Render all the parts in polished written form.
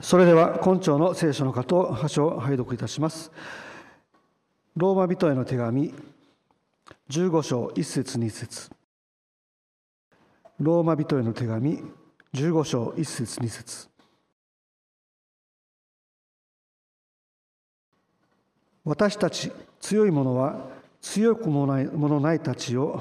それでは今朝の聖書の箇所を拝読いたします。ローマ人への手紙15章1節2節。ローマ人への手紙15章1節2節。私たち強い者は強くもないたちの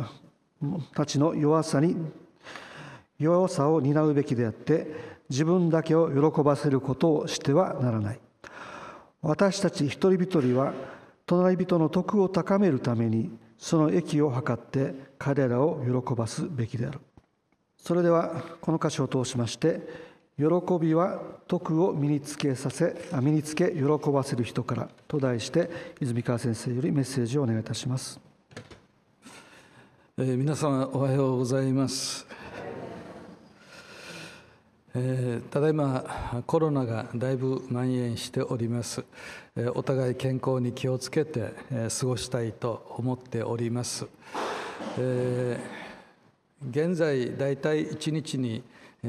弱さを担うべきであって、自分だけを喜ばせることをしてはならない。私たち一人一人は隣人の徳を高めるためにその益を図って彼らを喜ばすべきである。それではこの箇所を通しまして、喜びは徳を身につけ喜ばせる人からと題して泉川先生よりメッセージをお願いいたします。 皆様おはようございます。ただいまコロナがだいぶ蔓延しております。お互い健康に気をつけて過ごしたいと思っております。現在だいたい1日に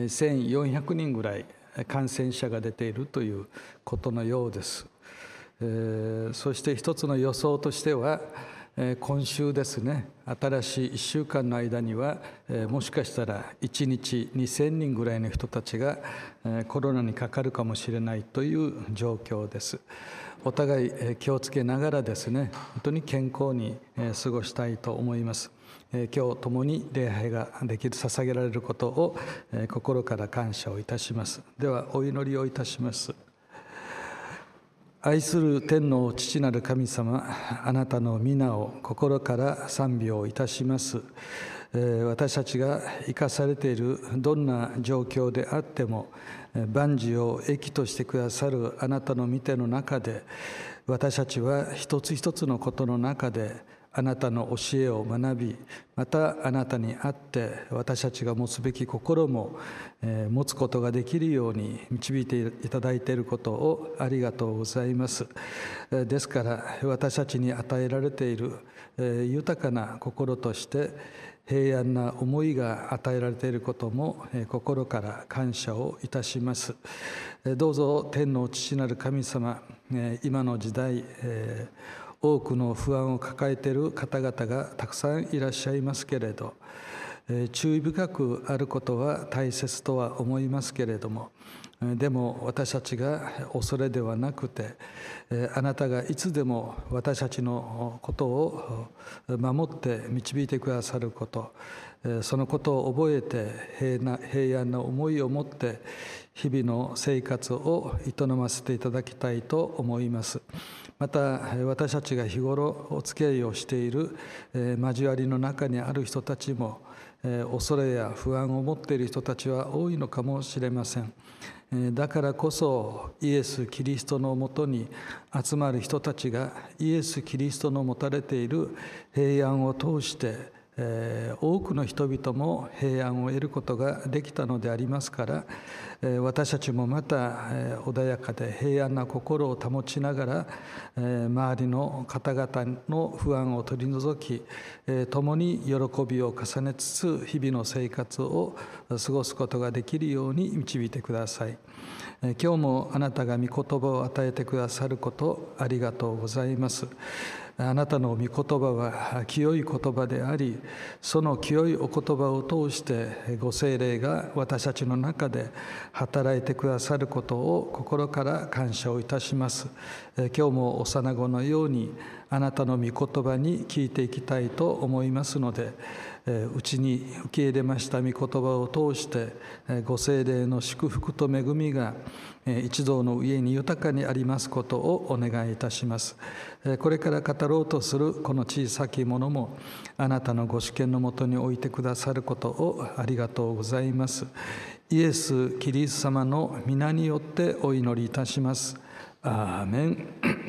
1400人ぐらい感染者が出ているということのようです。そして一つの予想としては、今週ですね、新しい1週間の間にはもしかしたら1日2000人ぐらいの人たちがコロナにかかるかもしれないという状況です。お互い気をつけながらですね、本当に健康に過ごしたいと思います。今日共に礼拝ができる、捧げられることを心から感謝をいたします。ではお祈りをいたします。愛する天の父なる神様、あなたの皆を心から賛美をいたします。私たちが生かされているどんな状況であっても、万事を益としてくださるあなたの御手の中で、私たちは一つ一つのことの中であなたの教えを学び、またあなたにあって私たちが持つべき心も持つことができるように導いていただいていることをありがとうございます。ですから私たちに与えられている豊かな心として平安な思いが与えられていることも心から感謝をいたします。どうぞ天の父なる神様、今の時代多くの不安を抱えている方々がたくさんいらっしゃいますけれど、注意深くあることは大切とは思いますけれども、でも私たちが恐れではなくて、あなたがいつでも私たちのことを守って導いてくださること、そのことを覚えて平安な思いを持って日々の生活を営ませていただきたいと思います。また私たちが日頃お付き合いをしている交わりの中にある人たちも恐れや不安を持っている人たちは多いのかもしれません。だからこそイエス・キリストのもとに集まる人たちがイエス・キリストの持たれている平安を通して多くの人々も平安を得ることができたのでありますから、私たちもまた穏やかで平安な心を保ちながら周りの方々の不安を取り除き、共に喜びを重ねつつ日々の生活を過ごすことができるように導いてください。今日もあなたが御言葉を与えてくださることありがとうございます。あなたの御言葉は清い言葉であり、その清いお言葉を通してご聖霊が私たちの中で働いてくださることを心から感謝をいたします。今日も幼子のようにあなたの御言葉に聞いていきたいと思いますので、うちに受け入れました御言葉を通してご聖霊の祝福と恵みが一同の上に豊かにありますことをお願いいたします。これから語ろうとするこの小さきものもあなたのご主権のもとに置いてくださることをありがとうございます。イエス・キリスト様の皆によってお祈りいたします。アーメン。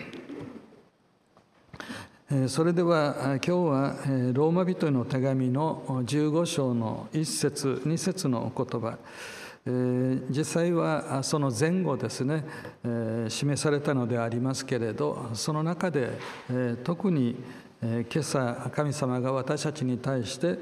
それでは今日はローマ人への手紙の15章の1節2節のお言葉、実際はその前後ですね、示されたのでありますけれど、その中で特に今朝神様が私たちに対して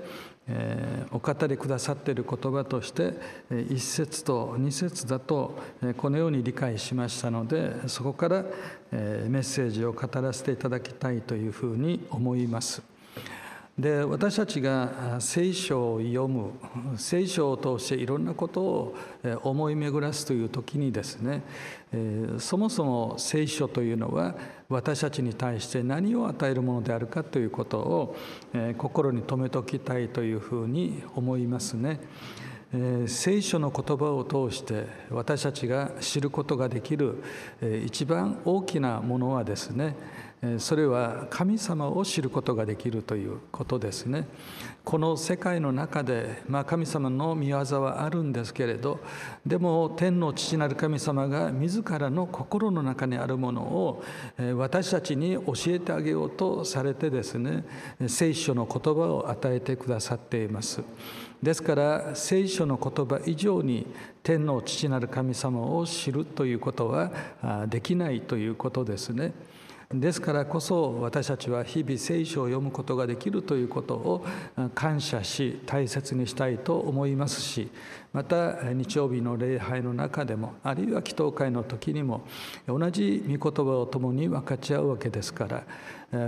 お語りくださっている言葉として1節と2節だとこのように理解しましたので、そこからメッセージを語らせていただきたいというふうに思います。で、私たちが聖書を読む、聖書を通していろんなことを思い巡らすという時にですね、そもそも聖書というのは私たちに対して何を与えるものであるかということを心に留めておきたいというふうに思いますね。聖書の言葉を通して私たちが知ることができる一番大きなものはですね、それは神様を知ることができるということですね。この世界の中で、神様の御業はあるんですけれど、でも天の父なる神様が自らの心の中にあるものを私たちに教えてあげようとされてですね、聖書の言葉を与えてくださっています。ですから聖書の言葉以上に天の父なる神様を知るということはできないということですね。ですからこそ私たちは日々聖書を読むことができるということを感謝し大切にしたいと思いますし、また日曜日の礼拝の中でもあるいは祈祷会の時にも同じ御言葉を共に分かち合うわけですから、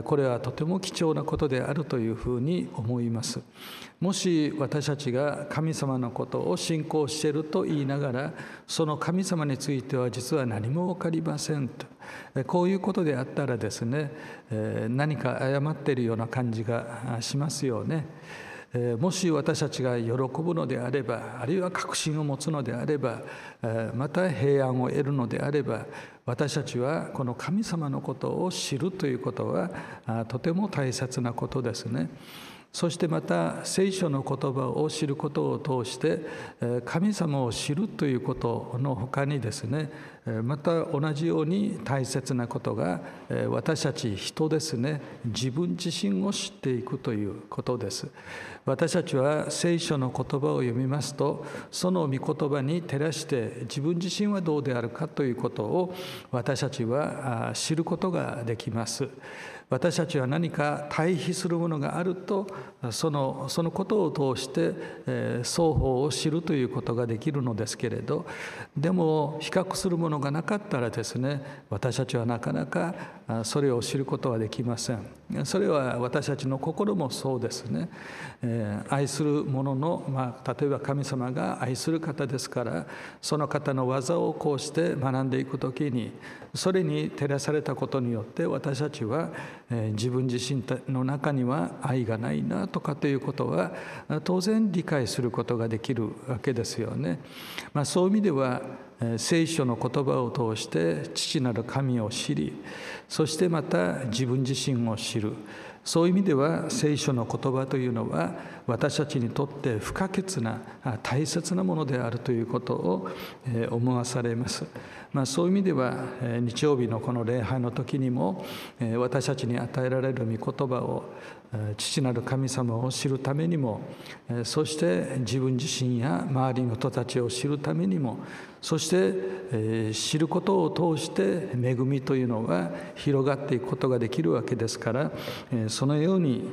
これはとても貴重なことであるというふうに思います。もし私たちが神様のことを信仰していると言いながら、その神様については実は何も分かりませんと、こういうことであったらですね、何か誤っているような感じがしますよね。もし私たちが喜ぶのであれば、あるいは確信を持つのであれば、また平安を得るのであれば、私たちはこの神様のことを知るということはとても大切なことですね。そしてまた聖書の言葉を知ることを通して神様を知るということの他にですね、また同じように大切なことが私たち人ですね、自分自身を知っていくということです。私たちは聖書の言葉を読みますと、その御言葉に照らして自分自身はどうであるかということを私たちは知ることができます。私たちは何か対比するものがあると、そのことを通して双方を知るということができるのですけれど、でも比較するものがなかったらですね、私たちはなかなかそれを知ることはできません。それは私たちの心もそうですね。愛する者の、例えば神様が愛する方ですから、その方の技をこうして学んでいくときに、それに照らされたことによって私たちは自分自身の中には愛がないなとかということは当然理解することができるわけですよね。そういう意味では聖書の言葉を通して父なる神を知り、そしてまた自分自身を知る、そういう意味では聖書の言葉というのは私たちにとって不可欠な大切なものであるということを思わされます。そういう意味では日曜日のこの礼拝の時にも私たちに与えられる御言葉を父なる神様を知るためにも、そして自分自身や周りの人たちを知るためにも、そして知ることを通して恵みというのが広がっていくことができるわけですから、そのように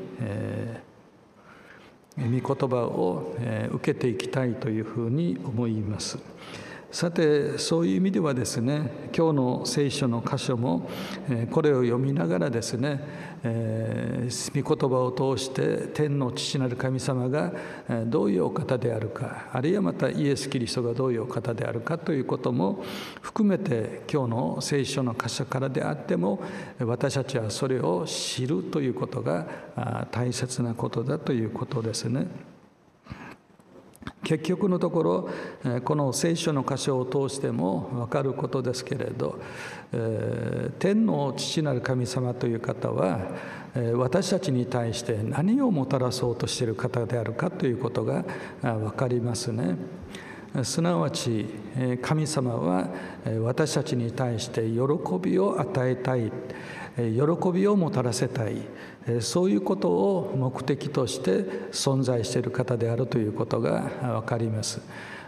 御言葉を受けていきたいというふうに思います。さて、そういう意味ではですね、今日の聖書の箇所もこれを読みながらですね、御言葉を通して天の父なる神様がどういうお方であるか、あるいはまたイエス・キリストがどういうお方であるかということも含めて、今日の聖書の箇所からであっても私たちはそれを知るということが大切なことだということですね。結局のところこの聖書の箇所を通しても分かることですけれど、天の父なる神様という方は私たちに対して何をもたらそうとしている方であるかということが分かりますね。すなわち神様は私たちに対して喜びを与えたい、喜びをもたらせたい、そういうことを目的として存在している方であるということが分かります。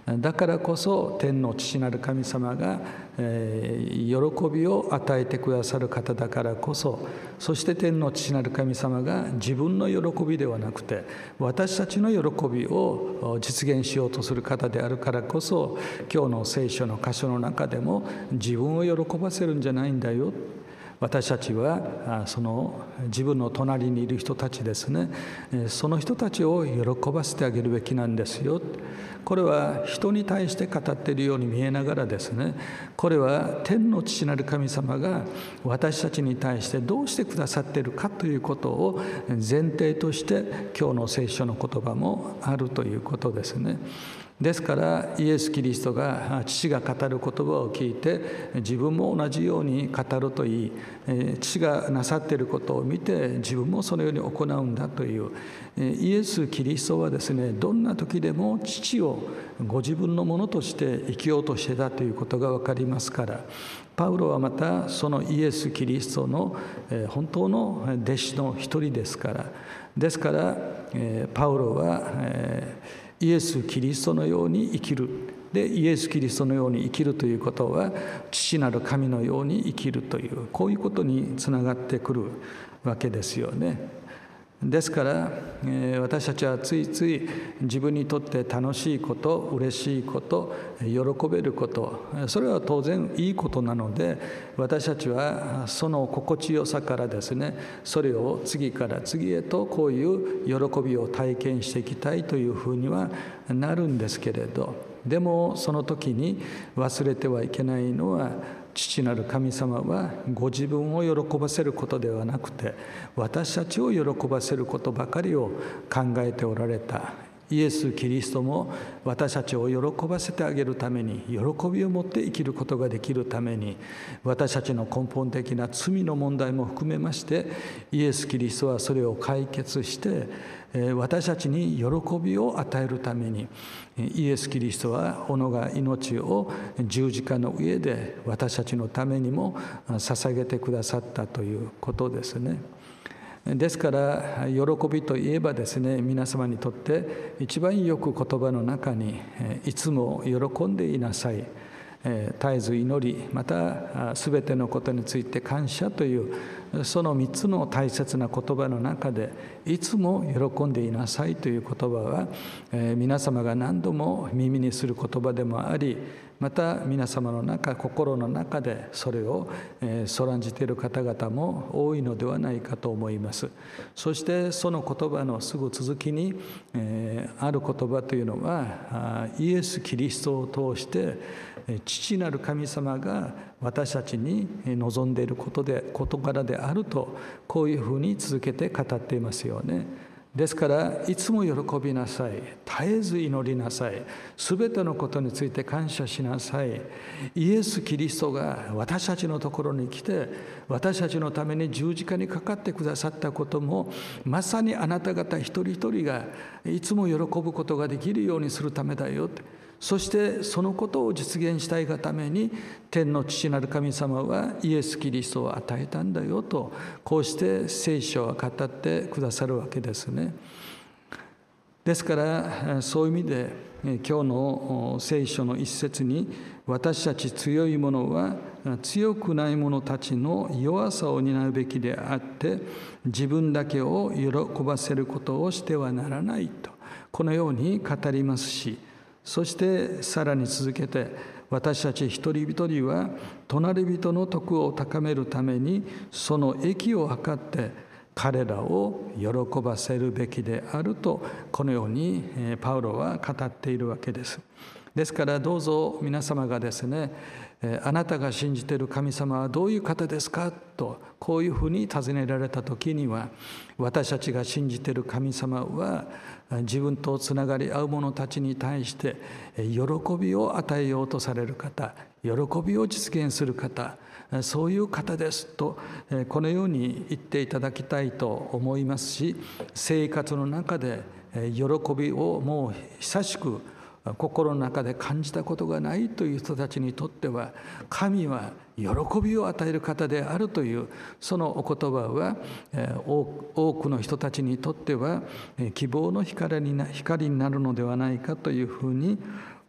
だからこそ天の父なる神様が喜びを与えてくださる方だからこそ、そして天の父なる神様が自分の喜びではなくて私たちの喜びを実現しようとする方であるからこそ、今日の聖書の箇所の中でも自分を喜ばせるんじゃないんだよ、私たちはその自分の隣にいる人たちですね、その人たちを喜ばせてあげるべきなんですよ。これは人に対して語っているように見えながらですね、これは天の父なる神様が私たちに対してどうしてくださっているかということを前提として今日の聖書の言葉もあるということですね。ですからイエス・キリストが父が語る言葉を聞いて自分も同じように語るといい、父がなさっていることを見て自分もそのように行うんだという、イエス・キリストはですね、どんな時でも父をご自分のものとして生きようとしてたということが分かりますから、パウロはまたそのイエス・キリストの本当の弟子の一人ですから、ですからパウロはイエス・キリストのように生きる。で、イエス・キリストのように生きるということは、父なる神のように生きるという、こういうことにつながってくるわけですよね。ですから、私たちはついつい自分にとって楽しいこと、嬉しいこと、喜べること、それは当然いいことなので、私たちはその心地よさからですね、それを次から次へとこういう喜びを体験していきたいというふうにはなるんですけれど、でもその時に忘れてはいけないのは、父なる神様はご自分を喜ばせることではなくて、私たちを喜ばせることばかりを考えておられた。イエス・キリストも私たちを喜ばせてあげるために、喜びを持って生きることができるために、私たちの根本的な罪の問題も含めまして、イエス・キリストはそれを解決して私たちに喜びを与えるために、イエス・キリストは己が命を十字架の上で私たちのためにも捧げてくださったということですね。ですから喜びといえばですね、皆様にとって一番よく言葉の中にいつも喜んでいなさい、絶えず祈り、またすべてのことについて感謝というその3つの大切な言葉の中で、いつも喜んでいなさいという言葉は皆様が何度も耳にする言葉でもあり、また皆様の心の中でそれをそらんじている方々も多いのではないかと思います。そしてその言葉のすぐ続きにある言葉というのは、イエス・キリストを通して父なる神様が私たちに望んでいる事柄であると、こういうふうに続けて語っていますよね。ですからいつも喜びなさい、絶えず祈りなさい、すべてのことについて感謝しなさい。イエス・キリストが私たちのところに来て私たちのために十字架にかかってくださったことも、まさにあなた方一人一人がいつも喜ぶことができるようにするためだよ。そしてそのことを実現したいがために天の父なる神様はイエス・キリストを与えたんだよと、こうして聖書は語ってくださるわけですね。ですからそういう意味で今日の聖書の一節に、私たち強い者は強くない者たちの弱さを担うべきであって、自分だけを喜ばせることをしてはならないと、このように語りますし、そしてさらに続けて、私たち一人一人は隣人の徳を高めるためにその益を図って彼らを喜ばせるべきであると、このようにパウロは語っているわけです。ですからどうぞ皆様がですね、あなたが信じている神様はどういう方ですかとこういうふうに尋ねられた時には、私たちが信じている神様は自分とつながり合う者たちに対して喜びを与えようとされる方、喜びを実現する方、そういう方ですとこのように言っていただきたいと思いますし、生活の中で喜びをもう久しく心の中で感じたことがないという人たちにとっては、神は喜びを与える方であるというそのお言葉は多くの人たちにとっては希望の光になるのではないかというふうに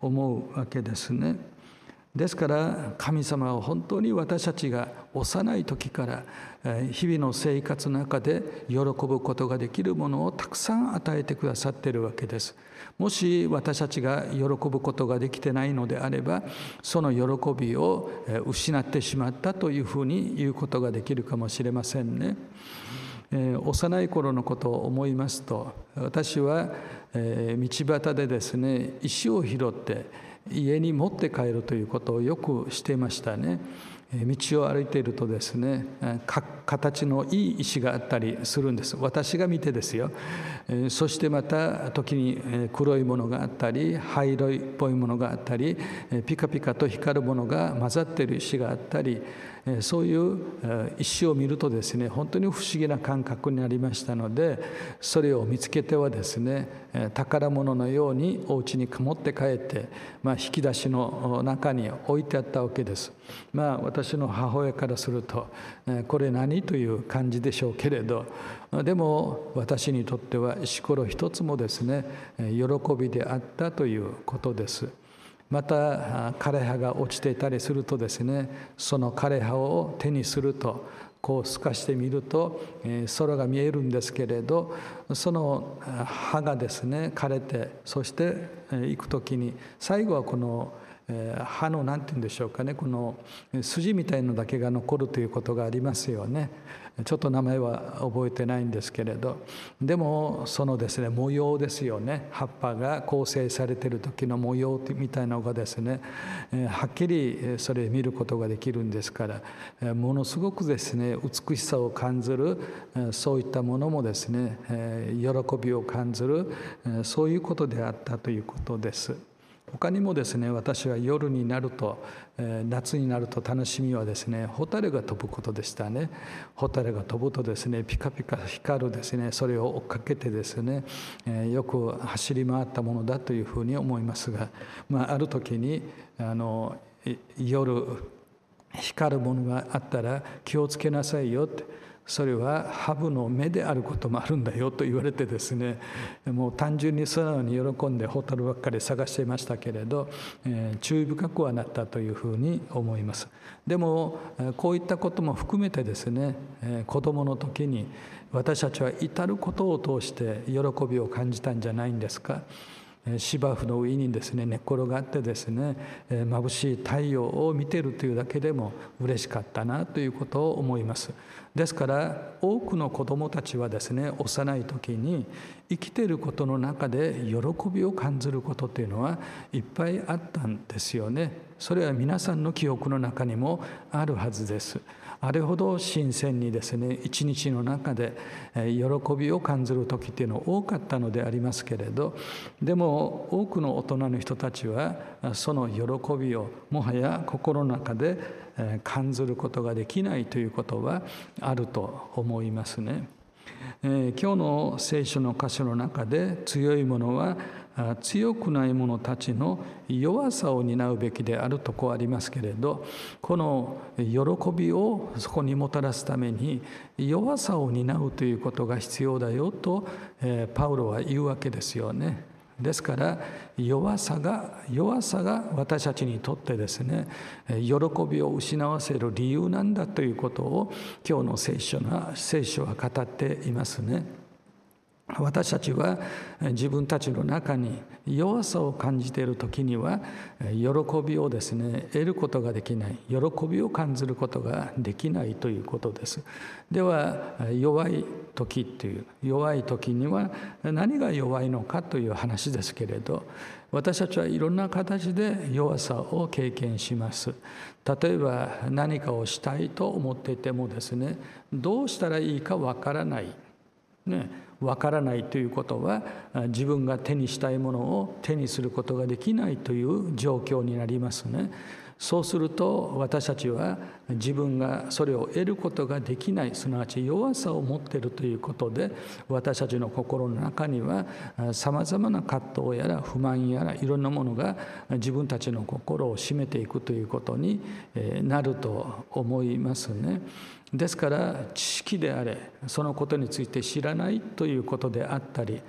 思うわけですね。ですから神様は本当に私たちが幼い時から日々の生活の中で喜ぶことができるものをたくさん与えてくださっているわけです。もし私たちが喜ぶことができてないのであれば、その喜びを失ってしまったというふうに言うことができるかもしれませんね。幼い頃のことを思いますと、私は道端でですね、石を拾って家に持って帰るということをよくしていましたね。道を歩いているとですね、形のいい石があったりするんです。私が見てですよ。そしてまた時に黒いものがあったり、灰色っぽいものがあったり、ピカピカと光るものが混ざっている石があったり、そういう石を見るとですね、本当に不思議な感覚になりましたので、それを見つけてはですね、宝物のようにお家に持って帰って、引き出しの中に置いてあったわけです。私の母親からすると、これ何という感じでしょうけれど、でも私にとっては石ころ一つもですね、喜びであったということです。また枯葉が落ちていたりするとですね、その枯葉を手にすると、こう透かしてみると空が見えるんですけれど、その葉がですね枯れて、そして行く時に最後はこの葉の何て言うんでしょうかね、この筋みたいのだけが残るということがありますよね。ちょっと名前は覚えてないんですけれど、でもそのですね模様ですよね、葉っぱが構成されている時の模様みたいなのがですね、はっきりそれを見ることができるんですから、ものすごくですね美しさを感じる、そういったものもですね喜びを感じる、そういうことであったということです。他にもですね、私は夜になると、夏になると楽しみはですね、ホタルが飛ぶことでしたね。ホタルが飛ぶとですね、ピカピカ光るですね、それを追っかけてですね、よく走り回ったものだというふうに思いますが、ある時に夜光るものがあったら気をつけなさいよって、それはハブの目であることもあるんだよと言われてですね、もう単純に素直に喜んでホタルばっかり探していましたけれど、注意深くはなったというふうに思います。でもこういったことも含めてですね、子どもの時に私たちは至ることを通して喜びを感じたんじゃないんですか。芝生の上にですね寝っ転がってですね、眩しい太陽を見ているというだけでも嬉しかったなということを思います。ですから多くの子どもたちはですね、幼い時に生きていることの中で喜びを感じることというのはいっぱいあったんですよね。それは皆さんの記憶の中にもあるはずです。あれほど新鮮にですね、一日の中で喜びを感じる時っていうのは多かったのでありますけれど、でも多くの大人の人たちはその喜びをもはや心の中で感じることができないということはあると思いますね。今日の聖書の箇所の中で、強い者は強くない者たちの弱さを担うべきであるとこうありますけれど、この喜びをそこにもたらすために弱さを担うということが必要だよとパウロは言うわけですよね。ですから弱さが私たちにとってですね、喜びを失わせる理由なんだということを今日の聖書は語っていますね。私たちは自分たちの中に弱さを感じている時には喜びをですね得ることができない、喜びを感じることができないということです。では弱い時には何が弱いのかという話ですけれど、私たちはいろんな形で弱さを経験します。例えば何かをしたいと思っていてもですね、どうしたらいいかわからないわからないということは、自分が手にしたいものを手にすることができないという状況になりますね。そうすると私たちは自分がそれを得ることができない、すなわち弱さを持っているということで、私たちの心の中にはさまざまな葛藤やら不満やらいろんなものが自分たちの心を占めていくということになると思いますね。ですから知識であれ、そのことについて知らないということであったり、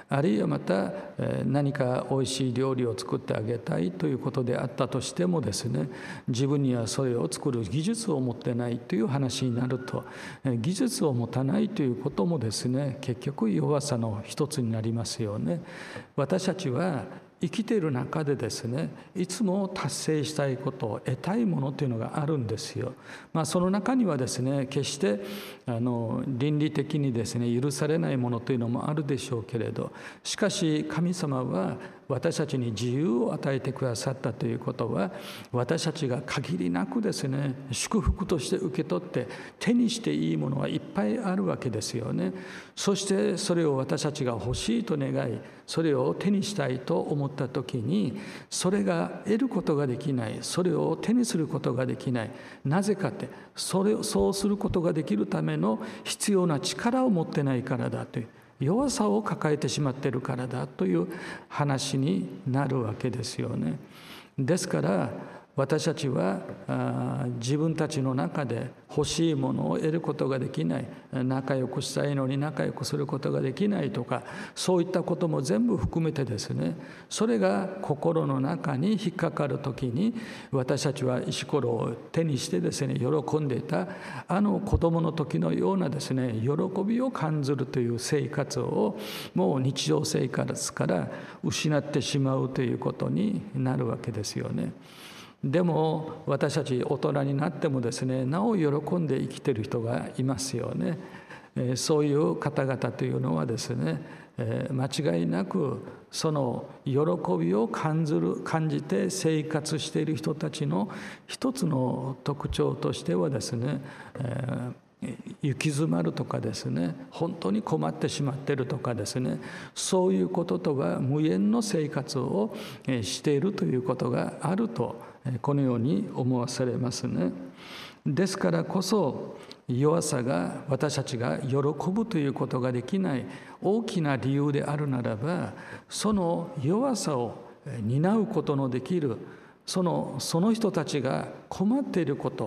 あるいはまた何かおいしい料理を作ってあげたいということであったとしてもですね、自分にはそれを作る技術を持ってないという話になると、技術を持たないということもですね、結局弱さの一つになりますよね。私たちは生きている中でですね、いつも達成したいことを得たいものというのがあるんですよ。その中にはですね、決して倫理的にですね許されないものというのもあるでしょうけれど、しかし神様は私たちに自由を与えてくださったということは、私たちが限りなくですね祝福として受け取って手にしていいものはいっぱいあるわけですよね。そしてそれを私たちが欲しいと願い、それを手にしたいと思った時に、それが得ることができない、それを手にすることができない。なぜかって、そうすることができるための必要な力を持ってないからだという、弱さを抱えてしまっているからだという話になるわけですよね。ですから私たちは自分たちの中で欲しいものを得ることができない、仲良くしたいのに仲良くすることができないとか、そういったことも全部含めてですね、それが心の中に引っかかるときに、私たちは石ころを手にしてですね喜んでいた子供の時のようなですね喜びを感じるという生活をもう日常生活から失ってしまうということになるわけですよね。でも私たち大人になってもですね、なお喜んで生きている人がいますよね。そういう方々というのはですね、間違いなくその喜びを感じて生活している人たちの一つの特徴としてはですね、行き詰まるとかですね、本当に困ってしまっているとかですね、そういうこととは無縁の生活をしているということがあると、このように思わされますね。ですからこそ弱さが私たちが喜ぶということができない大きな理由であるならば、その弱さを担うことのできるその人たちが困っていること、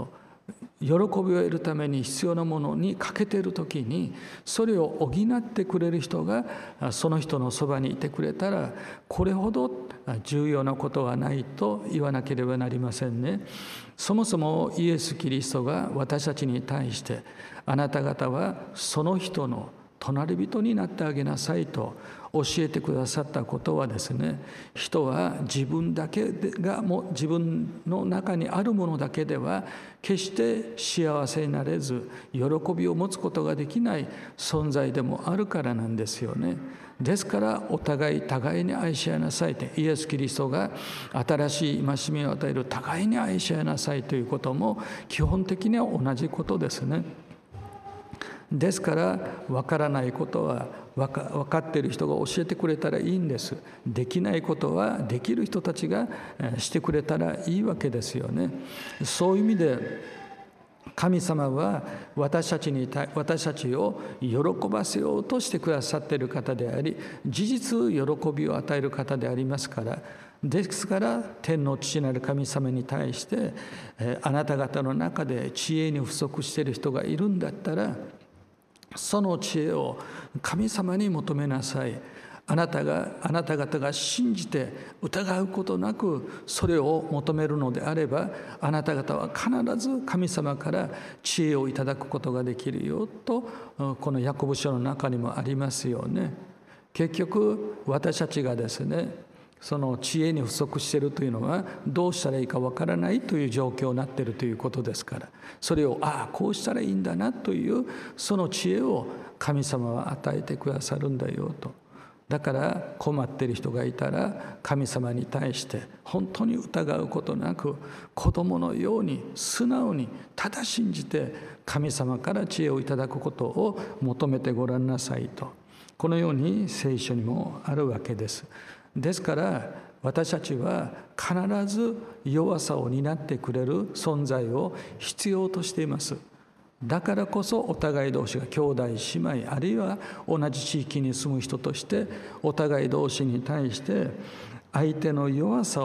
喜びを得るために必要なものに欠けているときに、それを補ってくれる人がその人のそばにいてくれたら、これほど重要なことはないと言わなければなりませんね。そもそもイエス・キリストが私たちに対して、あなた方はその人の隣人になってあげなさいと教えてくださったことはですね、人は自分だけが自分の中にあるものだけでは決して幸せになれず喜びを持つことができない存在でもあるからなんですよね。ですからお互いに愛し合いなさいと、イエス・キリストが新しい戒めを与える互いに愛し合いなさいということも基本的には同じことですね。ですから分からないことは分かっている人が教えてくれたらいいんです。できないことはできる人たちがしてくれたらいいわけですよね。そういう意味で神様は私たちを喜ばせようとしてくださっている方であり、事実喜びを与える方でありますから、ですから天の父なる神様に対してあなた方の中で知恵に不足している人がいるんだったら、その知恵を神様に求めなさい。あなた方が信じて疑うことなくそれを求めるのであれば、あなた方は必ず神様から知恵をいただくことができるよと、このヤコブ書の中にもありますよね。結局私たちがですね、その知恵に不足しているというのはどうしたらいいかわからないという状況になっているということですから、それをこうしたらいいんだなというその知恵を神様は与えてくださるんだよと。だから困っている人がいたら神様に対して本当に疑うことなく、子供のように素直にただ信じて神様から知恵をいただくことを求めてごらんなさいと、このように聖書にもあるわけです。ですから私たちは必ず弱さを担ってくれる存在を必要としています。だからこそお互い同士が兄弟姉妹、あるいは同じ地域に住む人としてお互い同士に対して相手の弱さを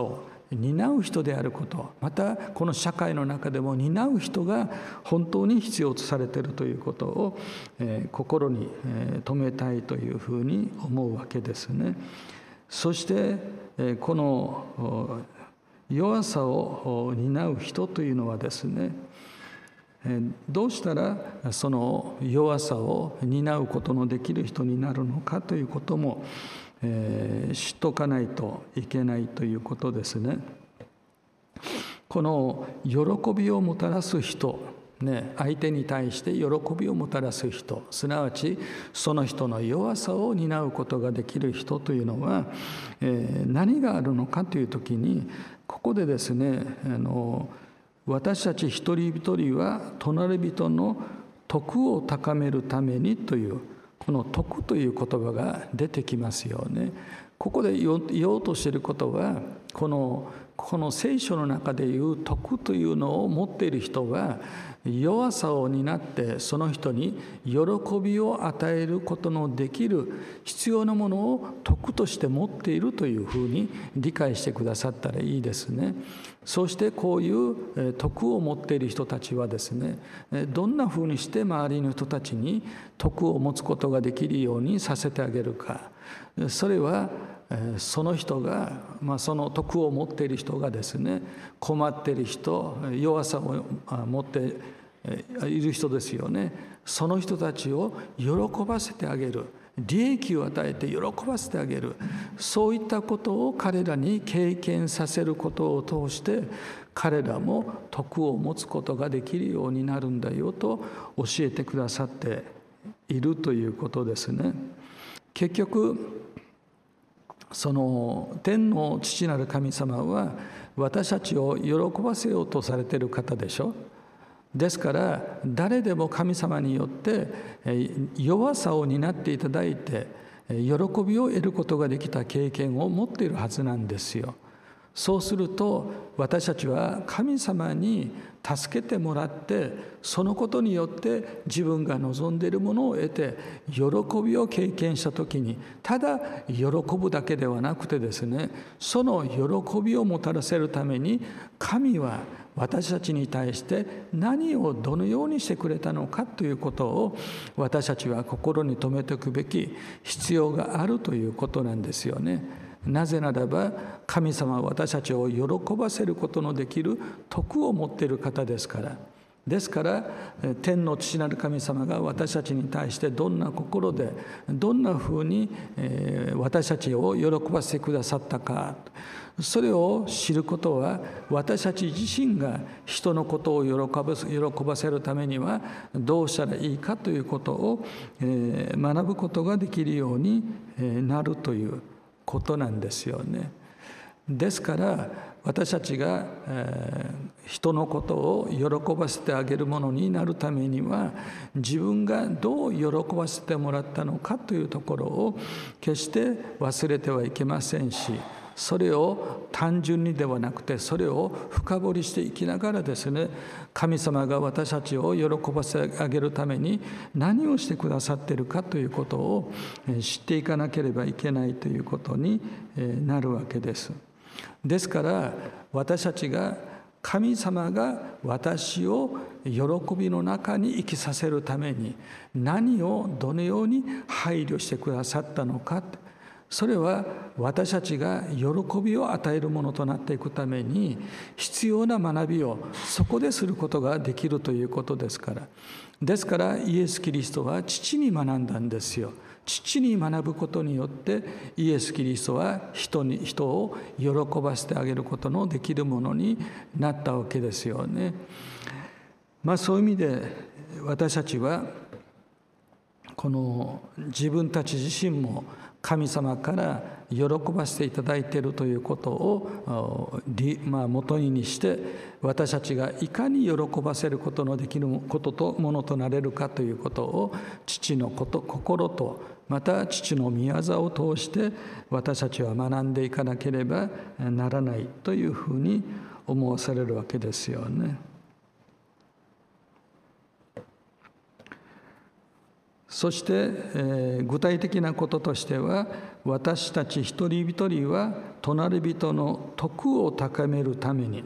担う人であること、またこの社会の中でも担う人が本当に必要とされているということを心に留めたいというふうに思うわけですね。そしてこの弱さを担う人というのはですね、どうしたらその弱さを担うことのできる人になるのかということも知っておかないといけないということですね。この喜びをもたらす人、相手に対して喜びをもたらす人、すなわちその人の弱さを担うことができる人というのは、何があるのかというときに、ここでですね、私たち一人一人は隣人の徳を高めるためにという、この徳という言葉が出てきますよね。ここで言おうとしていることは、この聖書の中でいう徳というのを持っている人は、弱さを担ってその人に喜びを与えることのできる必要なものを徳として持っているというふうに理解してくださったらいいですね。そしてこういう徳を持っている人たちはですね、どんなふうにして周りの人たちに徳を持つことができるようにさせてあげるか。それはその人が、その徳を持っている人がですね、困っている人、弱さを持っている人ですよね。その人たちを喜ばせてあげる、利益を与えて喜ばせてあげる、そういったことを彼らに経験させることを通して、彼らも徳を持つことができるようになるんだよと教えてくださっているということですね。結局その天の父なる神様は私たちを喜ばせようとされている方でしょ。ですから誰でも神様によって弱さを担っていただいて喜びを得ることができた経験を持っているはずなんですよ。そうすると私たちは神様に助けてもらって、そのことによって自分が望んでいるものを得て喜びを経験したときに、ただ喜ぶだけではなくてですね、その喜びをもたらせるために神は私たちに対して何をどのようにしてくれたのかということを私たちは心に留めておくべき必要があるということなんですよね。なぜならば神様は私たちを喜ばせることのできる徳を持っている方ですから。ですから天の父なる神様が私たちに対してどんな心でどんなふうに私たちを喜ばせてくださったか、それを知ることは私たち自身が人のことを喜ばせるためにはどうしたらいいかということを学ぶことができるようになるということなんですよね。ですから私たちが人のことを喜ばせてあげるものになるためには、自分がどう喜ばせてもらったのかというところを決して忘れてはいけませんし、それを単純にではなくてそれを深掘りしていきながらですね、神様が私たちを喜ばせてあげるために何をしてくださっているかということを知っていかなければいけないということになるわけです。ですから私たちが神様が私を喜びの中に生きさせるために何をどのように配慮してくださったのか、それは私たちが喜びを与えるものとなっていくために必要な学びをそこですることができるということですから。ですからイエス・キリストは父に学んだんですよ。父に学ぶことによってイエス・キリストは人を喜ばせてあげることのできるものになったわけですよね。そういう意味で私たちはこの自分たち自身も神様から喜ばせていただいているということを元にして私たちがいかに喜ばせることのできることとものとなれるかということを父の心とまた父の御業を通して私たちは学んでいかなければならないというふうに思わされるわけですよね。そして、具体的なこととしては私たち一人一人は隣人の徳を高めるために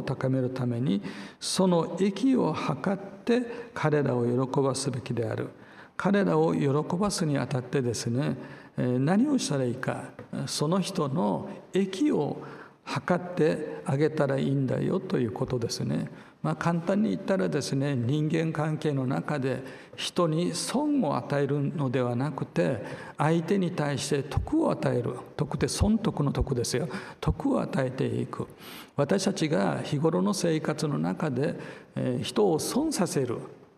その益を図って彼らを喜ばすべきである。彼らを喜ばすにあたってですね、何をしたらいいか、その人の益を図ってあげたらいいんだよということですね。簡単に言ったらですね、人間関係の中で人に損を与えるのではなくて、相手に対して徳を与える。徳って損得の徳ですよ。徳を与えていく。私たちが日頃の生活の中で人を損させる、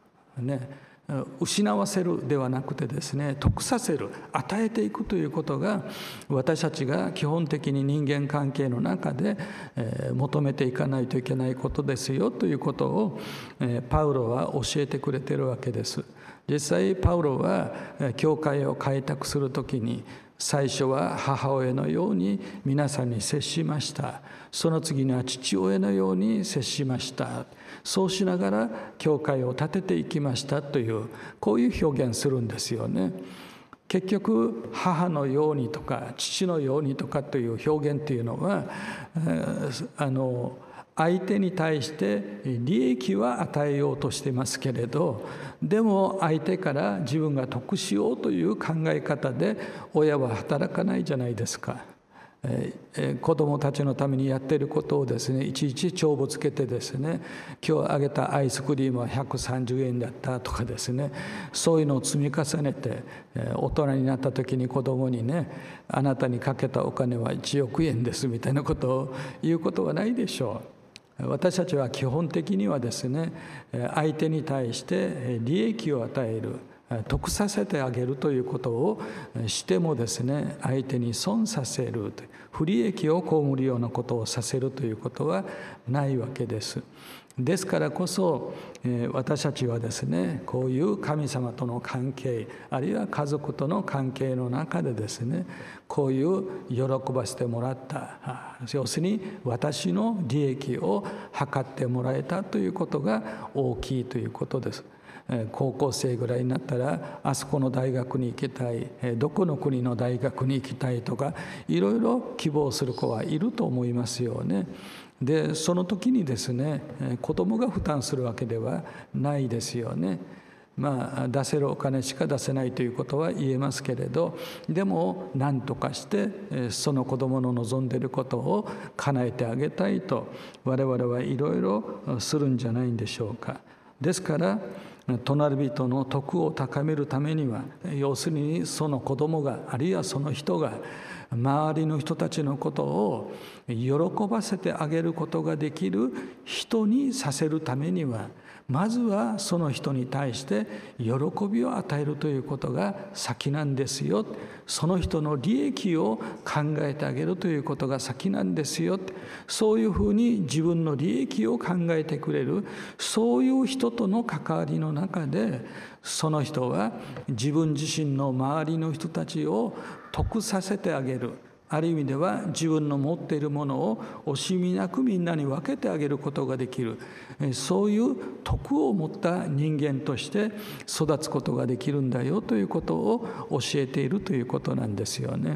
失わせるではなくてですね、得させる、与えていくということが、私たちが基本的に人間関係の中で求めていかないといけないことですよということをパウロは教えてくれているわけです。実際パウロは教会を開拓するときに、最初は母親のように皆さんに接しました。その次には父親のように接しました。そうしながら教会を建てていきましたという、こういう表現するんですよね。結局母のようにとか父のようにとかという表現というのは、相手に対して利益は与えようとしていますけれど、でも相手から自分が得しようという考え方で親は働かないじゃないですか。子どもたちのためにやっていることをですね、いちいち帳簿つけてですね、今日あげたアイスクリームは130円だったとかですね、そういうのを積み重ねて、大人になった時に子どもにね、あなたにかけたお金は1億円ですみたいなことを言うことはないでしょう。私たちは基本的にはですね、相手に対して利益を与える、得させてあげるということをしてもですね、相手に損させる、不利益を被るようなことをさせるということはないわけです。ですからこそ私たちはですね、こういう神様との関係、あるいは家族との関係の中でですね、こういう喜ばせてもらった、要するに私の利益を図ってもらえたということが大きいということです。高校生ぐらいになったら、あそこの大学に行きたい、どこの国の大学に行きたいとか、いろいろ希望する子はいると思いますよね。でその時にですね、子供が負担するわけではないですよね。出せるお金しか出せないということは言えますけれど、でも何とかしてその子供の望んでいることを叶えてあげたいと、我々はいろいろするんじゃないんでしょうか。ですから隣人の徳を高めるためには、要するにその子供が、あるいはその人が周りの人たちのことを喜ばせてあげることができる人にさせるためには、まずはその人に対して喜びを与えるということが先なんですよ。その人の利益を考えてあげるということが先なんですよ。そういうふうに自分の利益を考えてくれる、そういう人との関わりの中で、その人は自分自身の周りの人たちを得させてあげる、ある意味では自分の持っているものを惜しみなくみんなに分けてあげることができる、そういう徳を持った人間として育つことができるんだよということを教えているということなんですよね。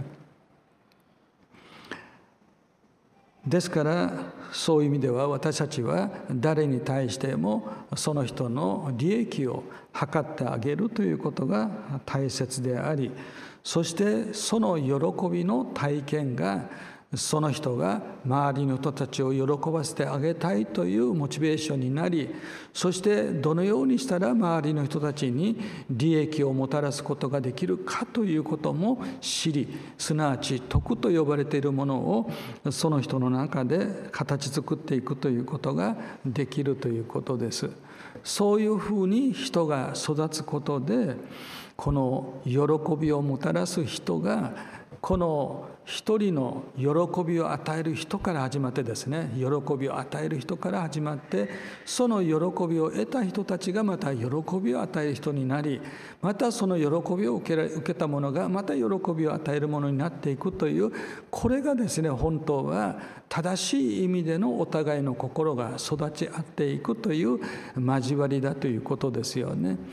ですからそういう意味では、私たちは誰に対してもその人の利益を図ってあげるということが大切であり、そしてその喜びの体験が、その人が周りの人たちを喜ばせてあげたいというモチベーションになり、そしてどのようにしたら周りの人たちに利益をもたらすことができるかということも知り、すなわち徳と呼ばれているものをその人の中で形作っていくということができるということです。そういうふうに人が育つことで、この喜びをもたらす人が、この一人の喜びを与える人から始まってですね、喜びを与える人から始まって、その喜びを得た人たちがまた喜びを与える人になり、またその喜びを受けた者がまた喜びを与えるものになっていくという、これがですね、本当は正しい意味でのお互いの心が育ち合っていくという交わりだということですよね。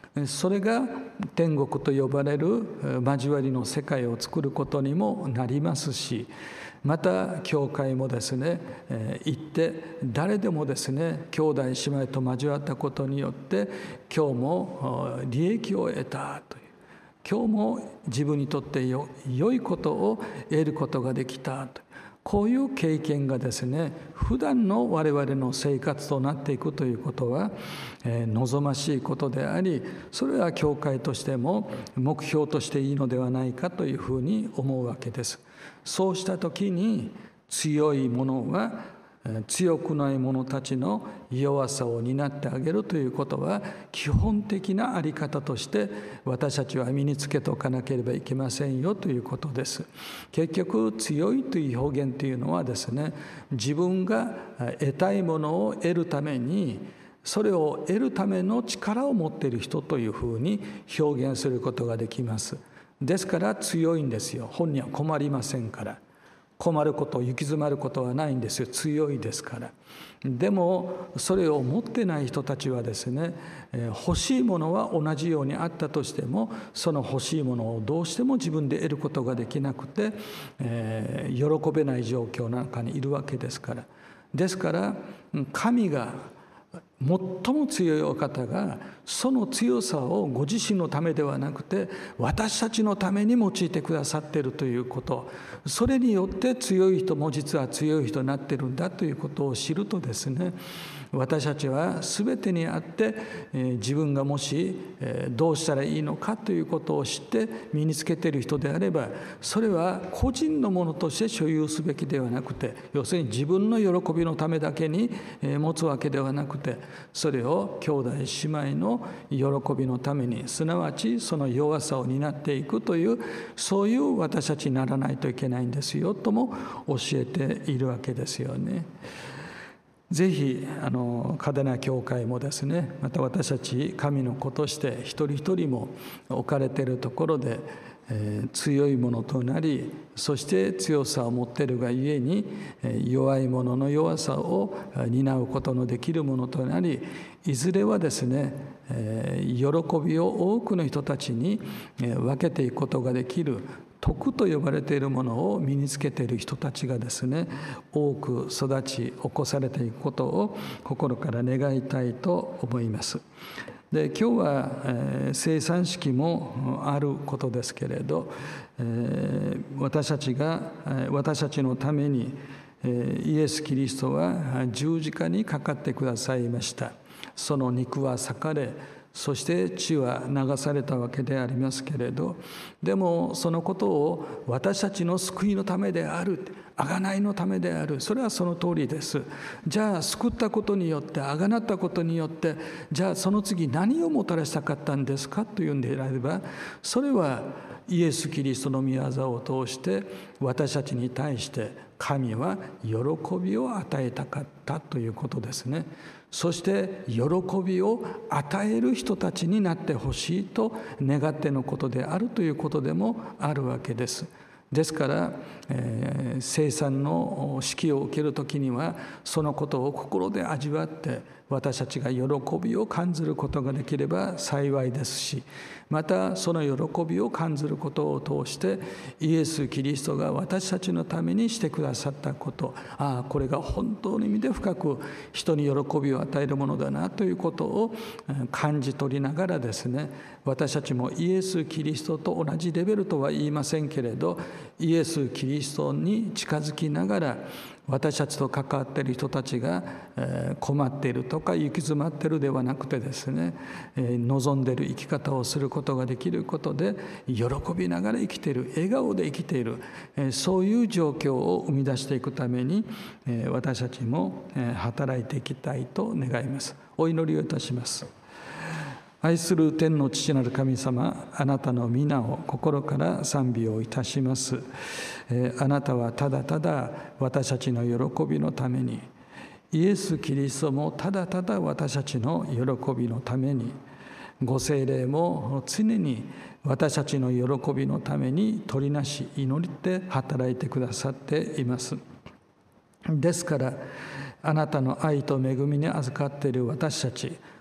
それが天国と呼ばれる交わりの世界を作ることにもなりますし、また教会もですね、行って誰でもですね、兄弟姉妹と交わったことによって今日も利益を得たという、今日も自分にとって良いことを得ることができたという、こういう経験がですね、普段の我々の生活となっていくということは、望ましいことであり、それは教会としても目標としていいのではないかというふうに思うわけです。そうした時に、強い者は強くない者たちの弱さを担ってあげるということは、基本的な在り方として私たちは身につけておかなければいけませんよということです。結局、強いという表現というのはですね、自分が得たいものを得るために、それを得るための力を持っている人というふうに表現することができます。ですから強いんですよ。本人は困りませんから。困ること、行き詰まることはないんですよ。強いですから。でもそれを持ってない人たちはですね、欲しいものは同じようにあったとしても、その欲しいものをどうしても自分で得ることができなくて、喜べない状況の中にいるわけですから。ですから神が最も強いお方が、その強さをご自身のためではなくて私たちのために用いてくださっているということ、それによって強い人も実は強い人になっているんだということを知るとですね、私たちは全てにあって自分がもしどうしたらいいのかということを知って身につけている人であれば、それは個人のものとして所有すべきではなくて、要するに自分の喜びのためだけに持つわけではなくて、それを兄弟姉妹の喜びのために、すなわちその弱さを担っていくという、そういう私たちにならないといけないんですよとも教えているわけですよね。ぜひ嘉手納教会もですね、また私たち神の子として一人一人も置かれているところで、強いものとなり、そして強さを持っているがゆえに弱い者の弱さを担うことのできるものとなり、いずれはですね、喜びを多くの人たちに分けていくことができる徳と呼ばれているものを身につけている人たちがですね、多く育ち起こされていくことを心から願いたいと思います。で、今日は生産式もあることですけれど、私たちのためにイエス・キリストは十字架にかかってくださいました。その肉は裂かれ、そして血は流されたわけでありますけれど、でもそのことを私たちの救いのためである、贖いのためである、それはその通りです。じゃあ救ったことによって、贖ったことによって、じゃあその次何をもたらしたかったんですかというんであれば、それはイエス・キリストの御業を通して私たちに対して神は喜びを与えたかったということですね。そして喜びを与える人たちになってほしいと願ってのことであるということでもあるわけです。ですから、聖餐の式を受けるときにはそのことを心で味わって私たちが喜びを感じることができれば幸いですし、またその喜びを感じることを通してイエス・キリストが私たちのためにしてくださったこと、これが本当の意味で深く人に喜びを与えるものだなということを感じ取りながらですね、私たちもイエス・キリストと同じレベルとは言いませんけれど、イエス・キリストに近づきながら私たちと関わっている人たちが困っているとか行き詰まっているではなくてですね、望んでいる生き方をすることができることで喜びながら生きている、笑顔で生きている、そういう状況を生み出していくために私たちも働いていきたいと願います。お祈りをいたします。愛する天の父なる神様、あなたの皆を心から賛美をいたします。あなたはただただ私たちの喜びのために、イエス・キリストもただただ私たちの喜びのために、ご聖霊も常に私たちの喜びのために取りなし祈って働いてくださっています。ですからあなたの愛と恵みに預かっている私たち、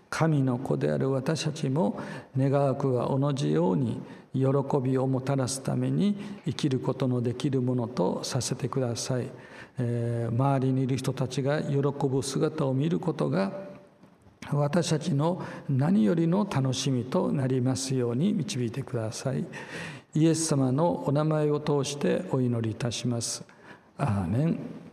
神の子である私たちも願わくは同じように喜びをもたらすために生きることのできるものとさせてください。周りにいる人たちが喜ぶ姿を見ることが私たちの何よりの楽しみとなりますように導いてください。イエス様のお名前を通してお祈りいたします。アーメン。